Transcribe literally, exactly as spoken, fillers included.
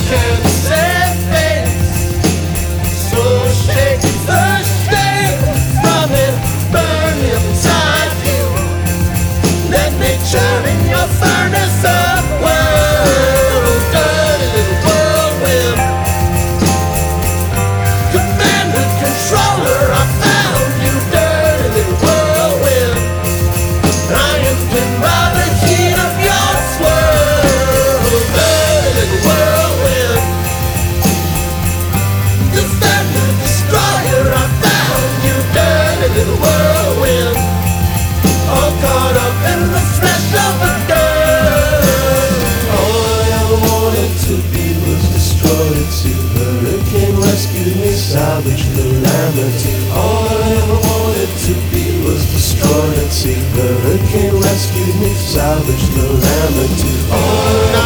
can save face. So shake the shame from it, burn inside you. Let me churn in your furnace of world, dirty little whirlwind. Commander, controller, I found you, dirty little whirlwind. I am pinned by the heat of your swirl, dirty little whirlwind. Defender, destroyer, I found you, dirty little whirlwind. All caught up in the flesh of a girl. All I ever wanted to be was destroyed at sea. Hurricane rescued me, salvaged calamity. All I ever wanted to be was destroyed at sea. Hurricane rescued me, salvaged calamity. All